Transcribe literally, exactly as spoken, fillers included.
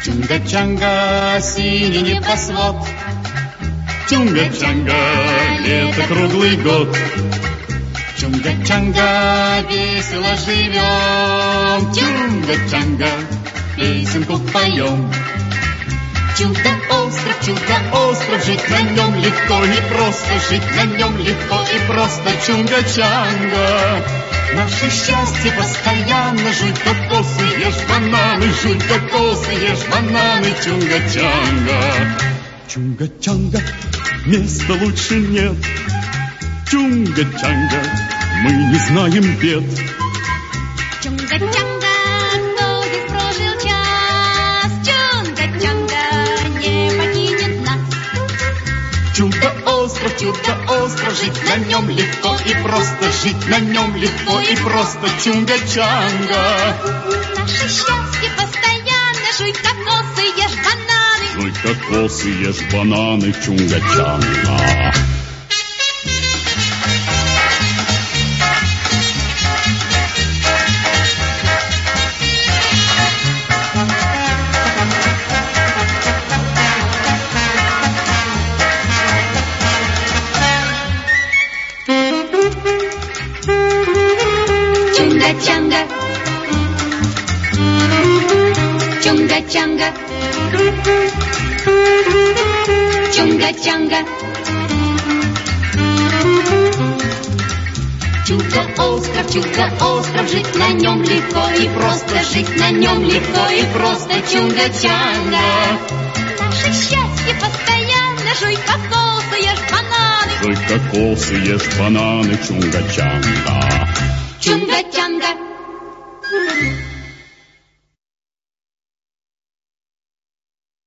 Чунга-чанга, синий небосвод, Чунга-чанга, лето круглый год. Чунга-чанга, весело живем, Чунга-чанга, песенку поем. Чудо-остров, чудо-остров, жить на нем легко и просто, жить на нем легко и просто, Чунга-чанга. Наше счастье постоянно, жуй кокосы, ешь бананы, жуй кокосы, ешь бананы, Чунга-чанга. Чунга-чанга, места лучше нет, Чунга-чанга, мы не знаем бед. Чунга-чанга, кто здесь прожил час, Чунга-чанга не покинет нас. Чудо-остров, чудо-остров, жить на нем легко и просто, жить на нем легко и просто, Чунга-чанга. Наше счастье постоянно, жуй кокосы, ешь бананы. Жуй кокосы, ешь бананы, Чунга-чанга. Чунга-чанга, Чунга-чанга, Чунга-чанга. Чудо-остров, чудо-остров, жить на нем легко и просто, жить на нем легко и просто, Чунга-чанга. Наше счастье постоянно, жуй кокосы, ешь бананы. Жуй кокосы, ешь бананы, Чунга-чанга. Чунга-чанга.